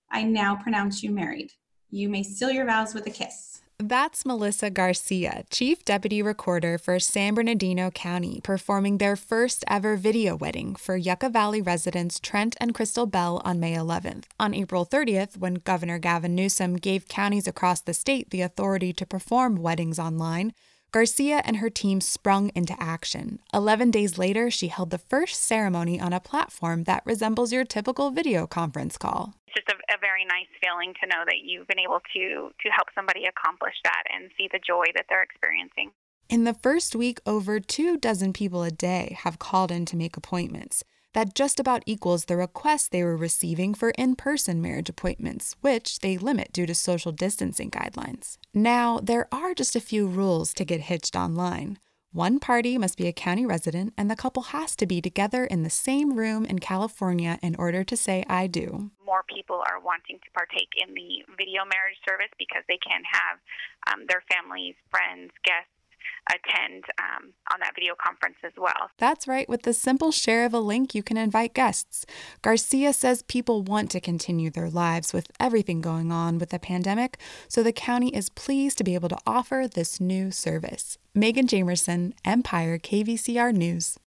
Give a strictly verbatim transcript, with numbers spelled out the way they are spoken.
I now pronounce you married. You may seal your vows with a kiss. That's Melissa Garcia, Chief Deputy Recorder for San Bernardino County, performing their first ever video wedding for Yucca Valley residents Trent and Crystal Bell on May eleventh. On April thirtieth, when Governor Gavin Newsom gave counties across the state the authority to perform weddings online, Garcia and her team sprung into action. Eleven days later, she held the first ceremony on a platform that resembles your typical video conference call. It's just a, a very nice feeling to know that you've been able to to help somebody accomplish that and see the joy that they're experiencing. In the first week, over two dozen people a day have called in to make appointments. That just about equals the requests they were receiving for in-person marriage appointments, which they limit due to social distancing guidelines. Now, there are just a few rules to get hitched online. One party must be a county resident, and the couple has to be together in the same room in California in order to say I do. More people are wanting to partake in the video marriage service because they can have um, their families, friends, guests attend um, on that video conference as well. That's right. With the simple share of a link, you can invite guests. Garcia says people want to continue their lives with everything going on with the pandemic, so the county is pleased to be able to offer this new service. Megan Jamerson, Empire K V C R News.